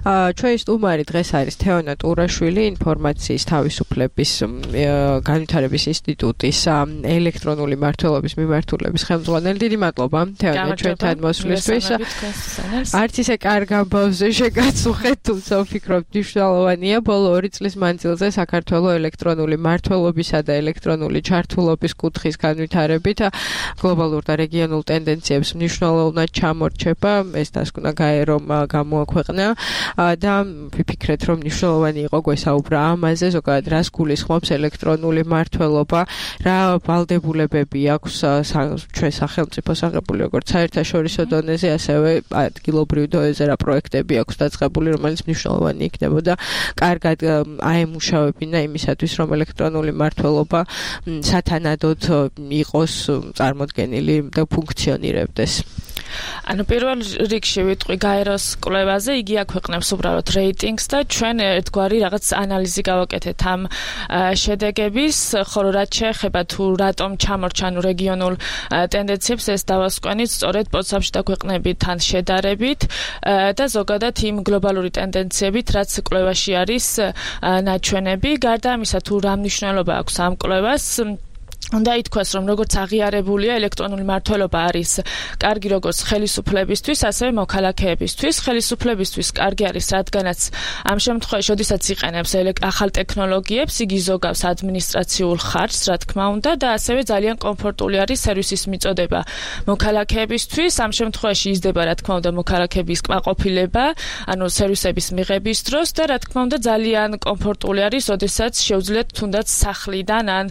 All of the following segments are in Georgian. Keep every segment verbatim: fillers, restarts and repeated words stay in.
ჩვენი სტუმარი დღეს არის თეონა ტურაშვილი, ინფორმაციის თავისუფლების განვითარების ინსტიტუტის ელექტრონული მმართველობის მიმართულების ხელმძღვანელი. დიდი მადლობა თეონა ჩვენთან მოსვლისთვის. არც ისე კარგ ამბავზე შეგაცუხეთ, თუმცა ვფიქრობ მნიშვნელოვანია ბოლო ორი წლის მანძილზე საქართველოს ელექტრონული მმართველობისა და ელექტრონული ჩართულობის კუთხის განვითარებით გლობალურ და რეგიონულ ტენდენციებს მნიშვნელოვნად ჩამორჩება. ეს დასკვნა გაერომ გამოაქვეყნა და ვიფიქრეთ, რომ მნიშვნელოვანი იყო გვესაუბრა ამაზე, ზოგადად რას გულისხმობს ელექტრონული მმართველობა, რა ვალდებულებები აქვს ჩვენ სახელმწიფოს აღებული როგორც საერთაშორისო დონეზე, ასევე ადგილობრივ დონეზე რა პროექტები აქვს დაწყებული, რომელიც მნიშვნელოვანი იქნებოდა კარგად აემუშავებინა იმისათვის, რომ ელექტრონული მმართველობა სათანადოდ იყოს წარმოდგენილი და ფუნქციონირებდეს. ანუ პირველ რიგში ვიტყვი გაეროს კვლევაზე, იგი აქვეყნებს უბრალოდ რეიტინგს და ჩვენ ერთგვარი რაღაც ანალიზი გავაკეთეთ ამ შედეგების, ხოლო რაც შეეხება თუ რატომ ჩამორჩანო რეგიონულ ტენდენციებს, ეს დავასკვენით სწორედ პოცავში დაქვეყნებიდან შედარებით და ზოგადად იმ გლობალური ტენდენციებით, რაც კვლევაში არის ნაჩვენები. გარდა ამისა, თუ რა მნიშვნელობა აქვს ამ კვლევას, უნდა ითქვას, რომ როგორც აღიარებულია ელექტრონული მმართველობა არის კარგი როგორც ხელისუფლებისთვის, ასევე მოქალაქეებისთვის. ხელისუფლებისთვის კარგი არის, რადგანაც ამ შემთხვევაში, როდესაც იყენებს ახალ ტექნოლოგიებს, იგი ზოგავს ადმინისტრაციულ ხარჯს, რა თქმა უნდა, და ასევე ძალიან კომფორტული არის სერვისის მიწოდება მოქალაქეებისთვის. ამ შემთხვევაში იზრდება, რა თქმა უნდა, მოქალაქეების კმაყოფილება, ანუ სერვისების მიღების დროს და რა თქმა უნდა, ძალიან კომფორტული არის, როდესაც შეუძლიათ თუნდაც სახლიდან ან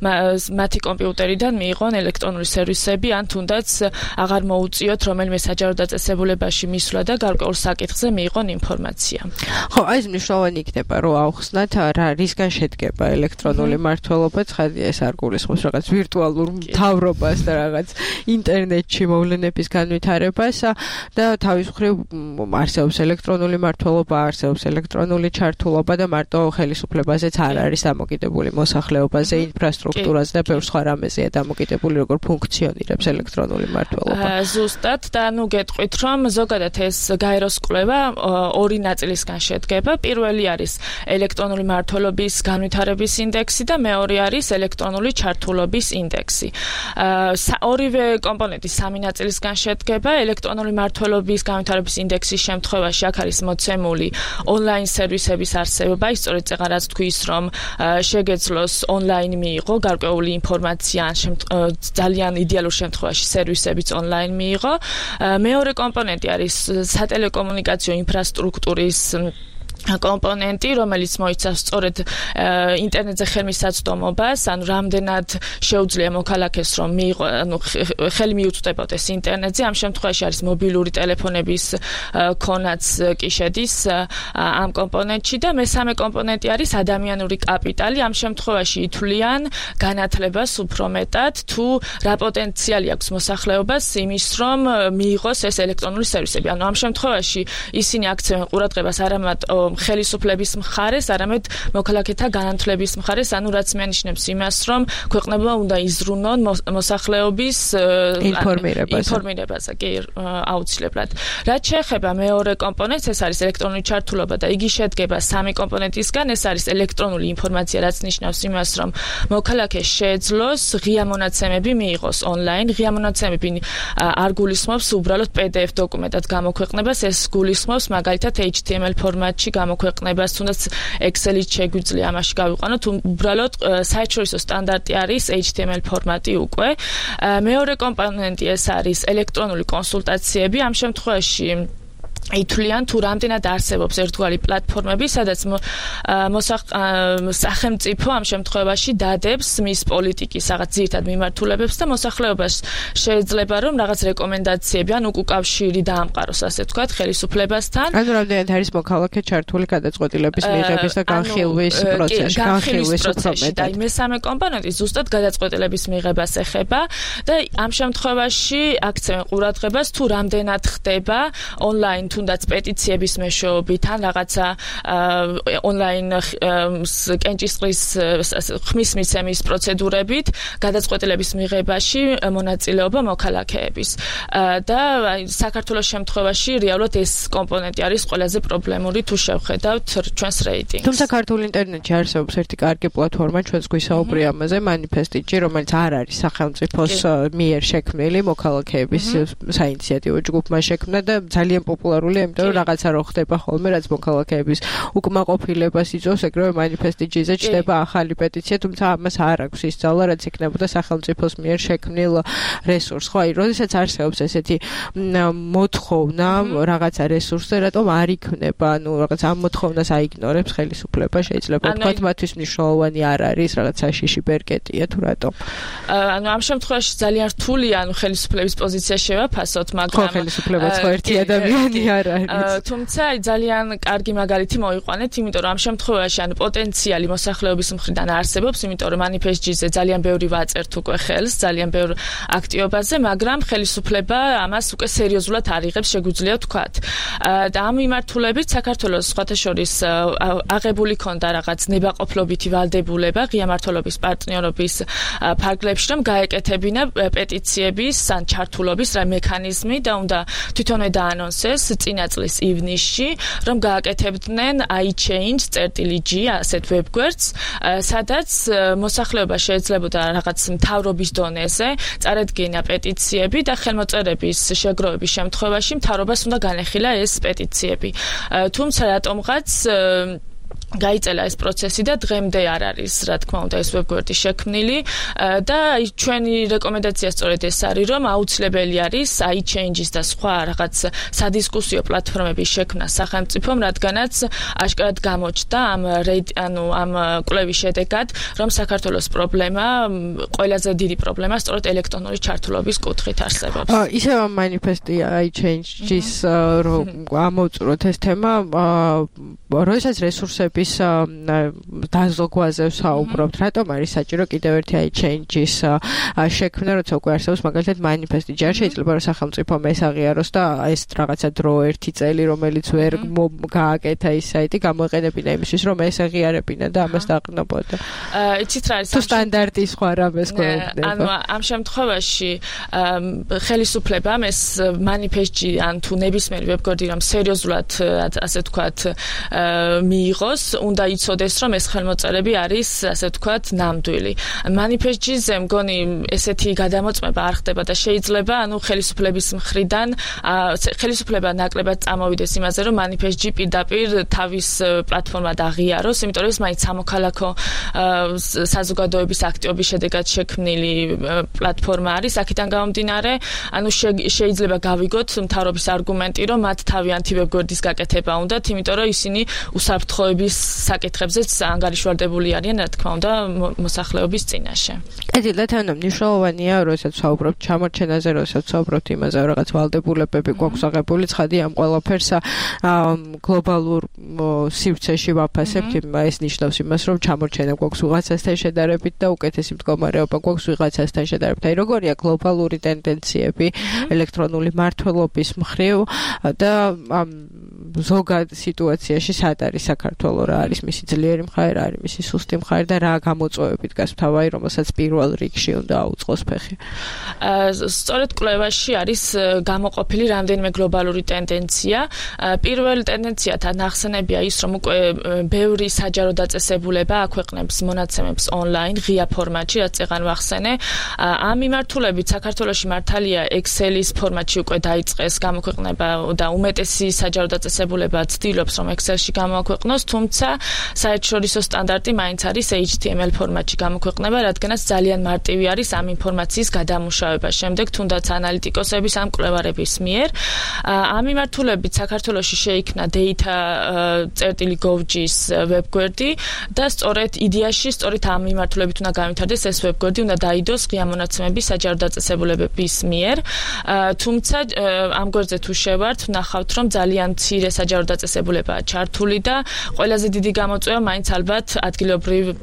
მათი კომპიუტერიდან მიიღონ ელექტრონული სერვისები, ან თუნდაც აღარ მოუწიოთ რომელიმე საჯარო დაწესებულებაში მისვლა და გარკვეულ საკითხზე მიიღონ ინფორმაცია. ხო, აი ეს მნიშვნელოვანი იქნება, რომ აუხსნათ რა რისგან შედგება ელექტრონული მმართველობა, ცხადია ეს არ გულისხმობს რაღაც ვირტუალურ მთავრობას და რაღაც ინტერნეტში მოვლენების განვითარებას და თავის მხრივ არსებობს ელექტრონული მმართველობა, არსებობს ელექტრონული ჩართულობა და მარტო ხელისუფლებაზეც არ არის დამოკიდებული მოსახლეობაზე, ინფრასტრუქტურაზე და ბევრ სხვა რამეზეა დამოკიდებული, როგორ ფუნქციონირებს ელექტრონული მმართველობა. ზუსტად და ნუ გეტყვით, რომ ზოგადად ეს გაეროს კვლევა ორი ნაწილისგან შედგება. პირველი არის ელექტრონული მმართველობის განვითარების ინდექსი და მეორე არის ელექტრონული ჩართულობის ინდექსი. ორივე კომპონენტი სამი ნაწილისგან შედგება. ელექტრონული მმართველობის განვითარების ინდექსის შემთხვევაში აქ არის მოცემული ონლაინ სერვისების არსებობა, სწორედ წეღა რაც თქვის, რომ შეგეძლოს ონლაინ მიიღო გარკვეული ინფორმაცია, ძალიან იდეალურ შემთხვევაში სერვისებიც ონლაინ მიიღო. მეორე კომპონენტი არის სატელეკომუნიკაციო ინფრასტრუქტურის კომპონენტი, რომელიც მოიცავს სწორედ ინტერნეტზე ხელმისაწვდომობას, ანუ რამდენად შეუძლია მოქალაქეს რომ მიიღო, ანუ ხელი მიუწვდებოდეს ინტერნეტზე. ამ შემთხვევაში არის მობილური ტელეფონების ქონაც კი შედის ამ კომპონენტში და მესამე კომპონენტი არის ადამიანური კაპიტალი. ამ შემთხვევაში ითვლიან განათლებას უფრო მეტად, თუ რა პოტენციალი აქვს მოსახლეობას იმის, რომ მიიღოს ეს ელექტრონული სერვისები. ანუ ამ შემთხვევაში ისინი აქცევენ ყურადღებას არა მარტო ხელისუფლების მხარეს, არამედ მოქალაქეთა განათლების მხარეს, ანუ რაც მენიშნებს იმას, რომ ქვეყნებმა უნდა იზრუნონ მოსახლეობის ინფორმირებაზე. ინფორმირებაზე, კი, აუცილებლად. რაც შეეხება მეორე კომპონენტს, ეს არის ელექტრონული ჩართულობა და იგი შედგება სამი კომპონენტისგან, ეს არის ელექტრონული ინფორმაცია, რაც ნიშნავს იმას, რომ მოქალაქეს შეეძლოს ღია მონაცემები მიიღოს ონლაინ. ღია მონაცემები არ გულისხმობს უბრალოდ პი დი ეფ დოკუმენტად გამოქვეყნებას, ეს გულისხმობს მაგალითად ეიჩ თი ემ ელ ფორმატში გამოქვეყნებას, თუნდაც ექსელით შეგვიძლია ამაში გავიყვანოთ, უბრალოდ საერთაშორისო სტანდარტი არის ეიჩ თი ემ ელ ფორმატი უკვე. მეორე კომპონენტი ეს არის ელექტრონული კონსულტაციები. ამ შემთხვევაში ითვლიან თუ რამდენად არსებობს ერთგვარი პლატფორმები, სადაც სახელმწიფო ამ შემთხვევაში დადებს მის პოლიტიკის რაღაც ძირითად მიმართულებებს და მოსახლეობას შეიძლება რომ რაღაც რეკომენდაციები ან უკავშირი დაამყაროს, ასე ვთქვათ, ხელისუფლებასთან. ანუ რამდენად არის მოქალაქე ჩართული გადაწყვეტილების მიღების და განხილვის პროცესში, განხილვის პროცესში. და მესამე კომპონენტი ზუსტად გადაწყვეტილების მიღებას ეხება და ამ შემთხვევაში აქცევენ ყურადღებას თუ რამდენად ხდება ონლაინ თუნდაც პეტიციების მეშვეობით, ან რაღაცა ონლაინ კენჭისყრის ხმის მიცემის პროცედურებით გადაწყვეტილების მიღებაში მონაწილეობა მოქალაქეების. და საქართველოს შემთხვევაში რეალურად ეს კომპონენტი არის ყველაზე პრობლემური თუ შევხედავთ ჩვენს რეიტინგს. თუმცა ქართულ ინტერნეტში არსებობს ერთი კარგი პლატფორმა, ჩვენს გვისაუბრი ამაზე, Manifest.gy, რომელიც არ არის სახელმწიფოს მიერ შექმნილი, მოქალაქეების საინიციატივო ჯგუფმა შექმნა და ძალიან პოპულარულია, იმიტომ რომ რაღაცა რო ხდება ხოლმე, რაც მოქალაქეების უკმაყოფილებას იწვევს, ეგრევე Manifest.gy-ზე ჩდება ახალი პეტიცია, თუმცა ამას არ აქვს ის ძალა, რაც იქნებოდა სახელმწიფოს მიერ შექმნილ რესურსს. ხო, აი, როდესაც არსებობს ესეთი მოთხოვნა რაღაცა რესურსზე, რატომ არ იქნება, ანუ რაღაც ამ მოთხოვნას აიგნორებს ხელისუფლება, შეიძლება ვთქვათ, მათთვის მნიშვნელოვანი არ არის, რაღაც საშიში ბერკეტია თუ რატომ. ანუ ამ შემთხვევაში ძალიან რთულია, ანუ ხელისუფლების პოზიცია შევაფასოთ, მაგრამ ხო, ხელისუფლება ხო ერთი ადამიანი არ არის. თუმცა ძალიან კარგი მაგალითი მოიყვანეთ, იმიტომ რომ ამ შემთხვევაში ანუ პოტენციალი მოსახლეობის მხრიდან არსებობს, იმიტომ რომ Manifest.gy-ზე ძალიან ბევრი ვაწერთ უკვე ხელს, ძალიან ბევრ აქტივობაზე, მაგრამ ხელისუფლება ამას უკვე სერიოზულად არ იღებს, შეგვიძლია ვთქვათ. და ამ მიმართულებით საქართველოს სხვათა შორის აღებული ქონდა რაღაც ნებაყოფლობითი ვალდებულება ღია მმართველობის პარტნიორობის ფარგლებში, რომ გაეკეთებინა პეტიციების ან ჩართულობის რა მექანიზმი და უნდა თვითონვე დაანონსეს წინა წლის ივნისში, რომ გააკეთებდნენ iChange.g ასეთ ვებგვერდს, სადაც მოსახლეობა შეეძლებოდა რაღაც მთავრობის დონეზე წარედგინა პეტიციები და ხელმოწერების შეგროვების შემთხვევაში მთავრობას უნდა განეხილა ეს პეტიციები. თუმცა რატომღაც გაიწელა ეს პროცესი და დღემდე არ არის, რა თქმა უნდა, ეს ვებგვერდი შექმნილი და ჩვენი რეკომენდაცია სწორედ ეს არის, რომ აუცილებელი არის iChange-ის და სხვა რაღაც სადისკუსიო პლატფორმების შექმნა სახელმწიფომ, რადგანაც აშკარად გამოჩნდა ამ ანუ ამ კვლევის შედეგად, რომ საქართველოს პრობლემა, ყველაზე დიდი პრობლემა სწორედ ელექტრონული ჩართულობის კუთხით არსებობს. ისევ ამ Manifest-ი iChange-ის რომ ამოვწუროთ ეს თემა, როდესაც რესურსები დაზოგვაზე ვსაუბრობთ, რატომ არის საჭირო კიდევ ერთი iChange-ის შექმნა, როცა უკვე არსებობს მაგალითად Manifest.gy, არ შეიძლება რომ სახელმწიფომ ეს აღიაროს და ეს რაღაცა დრო ერთი წელი, რომელიც ვერ გააკეთა ის საიტი, გამოეყენებინა იმისთვის, რომ ეს აღიარებინა და ამას დაყრდნობოდა. იცით რა არის? თუ სტანდარტი სხვა რამეს გვეუბნება. ანუ ამ შემთხვევაში ხელისუფლებამ ეს Manifest.gy ან თუ ნებისმიერი ვებგვერდი რომ სერიოზულად ასე ვთქვათ მიიღოს, უნდა იცოდეს, რომ ეს ხელმოწერები არის, ასე ვთქვათ, ნამდვილი. Manifest.gy-ზე მგონი ესეთი გადამოწმება არ ხდება და შეიძლება, ანუ ხელისუფლების მხრიდან ხელისუფლება ნაკლებად წამოვიდეს იმაზე, რომ Manifest.gy პირდაპირ თავის პლატფორმად აღიაროს, იმიტომ რომ ეს მაინც სამოქალაქო საზოგადოების აქტივობის შედეგად შექმნილი პლატფორმა არის. აქედან გამომდინარე, ანუ შეიძლება გავიგოთ მთავრობის არგუმენტი, რომ მათ თავიანთი ვებგვერდის გაკეთება უნდათ, იმიტომ რომ ისინი უსაფრთხოების საკითხებზეც ანგარიშვალდებული არიან, რა თქმა უნდა, მოსახლეობის წინაშე. კეთილად, ანუ მნიშვნელოვანია, როდესაც ვსაუბრობთ ჩამორჩენაზე, როდესაც ვსაუბრობთ იმაზე, რომ რაღაც ვალდებულებები გვაქვს აღებული, ცხადი ამ ყველაფერს გლობალურ სივრცეში ვაფასებთ, ეს ნიშნავს იმას, რომ ჩამორჩენა გვაქვს ვიღაცასთან შედარებით და უკეთესი მდგომარეობა გვაქვს ვიღაცასთან შედარებით. აი, როგორია გლობალური ტენდენციები ელექტრონული მმართველობის მხრივ და ამ ზოგად სიტუაციაში სად არის საქართველო, რა არის მისი ძლიერი მხარე, რა არის მისი სუსტი მხარე და რა გამოწვევებით გას თავი, რომელსაც პირველ რიგში უნდა აუწყოს ფეხი. სწორედ კვლევაში არის გამოყოფილი რამდენიმე გლობალური ტენდენცია. პირველი ტენდენციათან ახსენებია ის, რომ უკვე ბევრი საჯარო დაწესებულება აქვეყნებს მონაცემებს ონლაინ ღია ფორმატში, რაც წეგან ვახსენე. ამ მიმართულებით საქართველოში მართალია Excel-ის ფორმატში უკვე დაიწყეს გამოქვეყნება და უმეტესი საჯარო დაწესებულება ცდილობს, რომ Excel-ში გამოაქვეყნოს, თუმცა საერთაშორისო სტანდარტი მაინც არის H T M L ფორმატში გამოქვეყნება, რადგანაც ძალიან მარტივი არის ამ ინფორმაციის გადამუშავება. შემდეგ თუნდაც ანალიტიკოსების ამ კვლევარების მიერ ამ მიმართულებით საქართველოში შეიქმნა data.gov.gy-ის ვებგვერდი და სწორედ იდეაში, სწორედ ამ მიმართულებით უნდა განვითარდეს ეს ვებგვერდი, უნდა დაიდოს ღია მონაცემების საჯარო დაწესებულებების მიერ. თუმცა ამ გვერდზე თუ შევართ, ვნახავთ, რომ ძალიან მცირე საჯარო დაწესებულებაა ჩართული და ყველაზე დიდი გამოწვევა მაინც ალბათ ადგილობრივ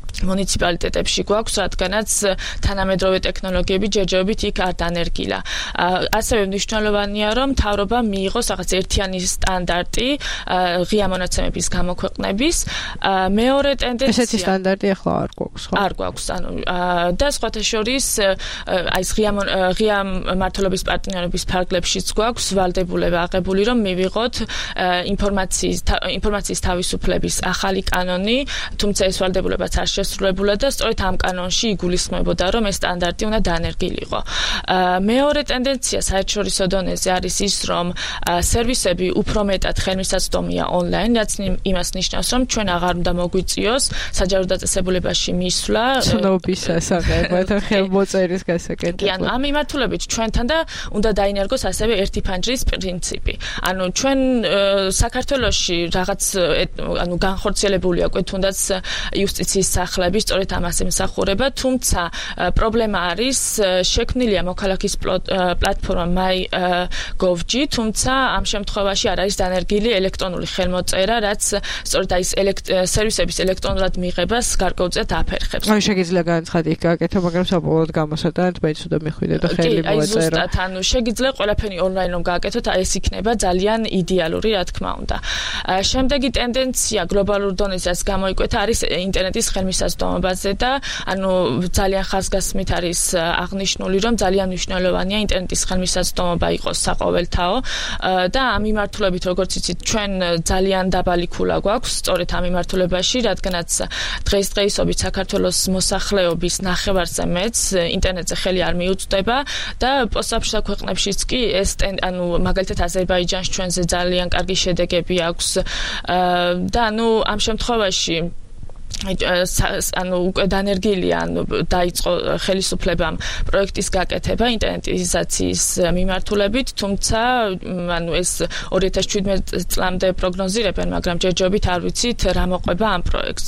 მუნიციპალიტეტებში გვაქვს, რადგანაც თანამედროვე ტექნოლოგიები ჯერჯერობით იქ არ დანერგილა. ასევე მნიშვნელოვანია, რომ მთავრობამ მიიღოს რაღაც ერთიანი სტანდარტი ღია მონაცემების გამოქვეყნების. მეორე ტენდენცია ესეთი სტანდარტი ახლა არ გვაქვს, ხო? არ გვაქვს, ანუ და სხვათა შორის აი ღია ღია მმართველობის პარტნიორების ფარგლებშიც გვაქვს ვალდებულება აღებული, რომ მივიღოთ ინფორმაციის ინფორმაციის თავისუფლების ახალი კანონი, თუმცა ეს ვალდებულებაც არ შესრულებულა და სწორედ ამ კანონში იგულისხმებოდა, რომ ეს სტანდარტი უნდა დანერგილიყო. მეორე ტენდენცია საერთაშორისო დონეზე არის ის, რომ სერვისები უფრო მეტად ხელმისაწვდომია ონლაინ, რაც იმას ნიშნავს, რომ ჩვენ აღარ უნდა მოგვიწიოს საჯარო დაწესებულებაში მისვლა ცნობის ასაღებად და ხელმოწერის გასაკეთებლად. კი, ანუ ამ მიმართულებით ჩვენთან და უნდა დაინერგოს ასევე ერთი ფანჯრის პრინციპი. ანუ ჩვენ საქართველოში რაღაც ანუ განხორციელებული აკვე თუნდაც იუსტიციის სახლები სწორედ ამას ემსახურება, თუმცა პრობლემა არის შექმნილია მოქალაქის პლატფორმა my.gov.g, თუმცა ამ შემთხვევაში არ არის დანერგილი ელექტრონული ხელმოწერა, რაც სწორედ აი ეს სერვისების ელექტრონულად მიღებას გარკვეულწილად აფერხებს. აი შეგიძლია განცხადი იქ გააკეთო, მაგრამ საბოლოოდ გამოსატანად მეც უნდა მიხვიდე და ხელი მოვაწერო. კი, აი ზუსტად, ანუ შეგიძლია ყველაფერი ონლაინ რომ გააკეთოთ, აი ეს იქნება ძალიან იდეალური, რა თქმა უნდა. შემდეგი ტენდენცია გლობალურ დონეზეაც გამოიკვეთა არის ინტერნეტის ხელმისაწვდომობაზე და ანუ ძალიან ხაზგასმით არის აღნიშნული, რომ ძალიან მნიშვნელოვანია ინტერნეტის ხელმისაწვდომობა იყოს საყოველთაო და ამ მიმართულებით, როგორც იცით, ჩვენ ძალიან დაბალი ქულა გვაქვს სწორედ ამ მიმართულებაში, რადგანაც დღესდღეობით საქართველოს მოსახლეობის ნახევარზე მეც ინტერნეტზე ხელი არ მიუწვდება და პოსტსაბჭოთა ქვეყნებშიც კი ეს ანუ მაგალითად აზერბაიჯანში ჩვენზე ძალიან კარგი შედეგები აქვს და ანუ ამ შემთხვევაში ანუ უკვე დანერგილია, ანუ დაიწყო ხელისუფლებამ პროექტის გაკეთება ინტერნეტიზაციის მიმართულებით, თუმცა ანუ ეს ორი ათას შვიდმეტ წლამდე პროგნოზირებენ, მაგრამ ჯერჯერობით არ ვიცით რა მოყვება ამ პროექტს.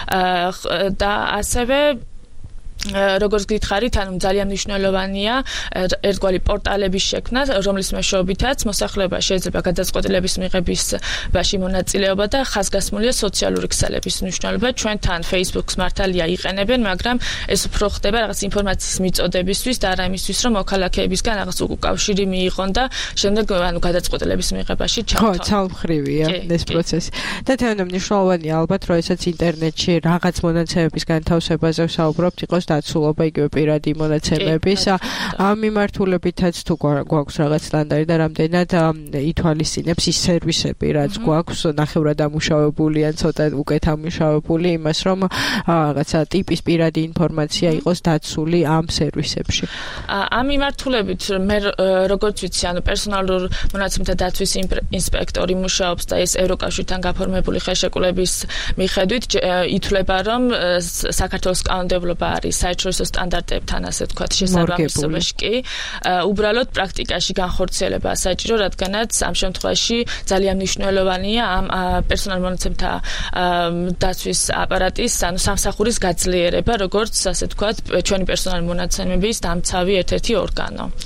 და ასევე როგორც გითხარით, ანუ ძალიან მნიშვნელოვანია ერთგვარი პორტალების შექმნა, რომლის მეშვეობითაც მოსახლეობა შეიძლება გადაწყვეტილების მიღებისაში მონაწილეობა და ხაზგასმულია სოციალური ქსელების მნიშვნელობა. ჩვენთან Facebook-ს მართალია იყენებენ, მაგრამ ეს უფრო ხდება რაღაც ინფორმაციის მიწოდებისთვის და არა იმისთვის, რომ მოქალაქეებისგან რაღაც უკავშირი მიიღონ და შემდეგ ანუ გადაწყვეტილების მიღებაში ჩართონ. ხო, ცალმხრივია ეს პროცესი. და თეორია მნიშვნელოვანია ალბათ, რომ ესაც ინტერნეტში რაღაც მონაცემების განთავსებაზე ვსაუბრობთ, იყოს დაცულობა იგივე პირადი მონაცემების. ამ მიმართულებითაც თუ გვაქვს რაღაც სტანდარტი და რამდენად ითვალისწინებს ის სერვისები, რაც გვაქვს ნახევრად ამუშავებული ან ცოტა უკეთ ამუშავებული იმას, რომ რაღაცა ტიპის პირადი ინფორმაცია იყოს დაცული ამ სერვისებში. ამ მიმართულებით მე როგორც ვიცი, ანუ პერსონალურ მონაცემთა დაცვის ინსპექტორი მუშაობს და ეს ევროკავშირთან გაფორმებული ხელშეკრულების მიხედვით ითვლება, რომ საქართველოს კანონმდებლობა არის საერთაშორისო სტანდარტებთან, ასე ვთქვათ, შესაბამისობაში კი. უბრალოდ პრაქტიკაში განხორციელება საჭირო, რადგანაც ამ შემთხვევაში ძალიან მნიშვნელოვანია ამ პერსონალურ მონაცემთა დაცვის აპარატის, ანუ სამსახურის გაძლიერება, როგორც ასე ვთქვათ, ჩვენი პერსონალური მონაცემების დამცავი ერთ-ერთი ორგანო.